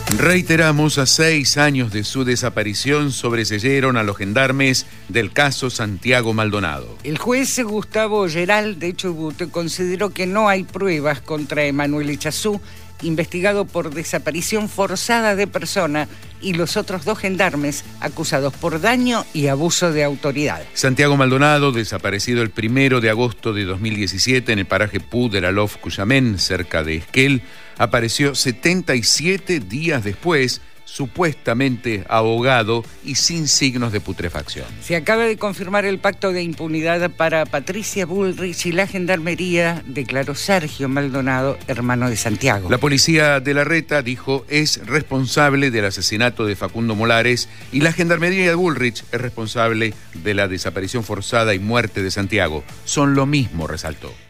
Reiteramos, a 6 años de su desaparición sobreseyeron a los gendarmes del caso Santiago Maldonado. El juez Gustavo Geral, de hecho, consideró que no hay pruebas contra Emanuel Echazú, investigado por desaparición forzada de persona, y los otros 2 gendarmes acusados por daño y abuso de autoridad. Santiago Maldonado, desaparecido el 1 de agosto de 2017 en el paraje Pu de la Lof Cuyamén, cerca de Esquel, apareció 77 días después, supuestamente ahogado y sin signos de putrefacción. Se acaba de confirmar el pacto de impunidad para Patricia Bullrich y la Gendarmería, declaró Sergio Maldonado, hermano de Santiago. La policía de Larreta dijo es responsable del asesinato de Facundo Molares y la Gendarmería de Bullrich es responsable de la desaparición forzada y muerte de Santiago. Son lo mismo, resaltó.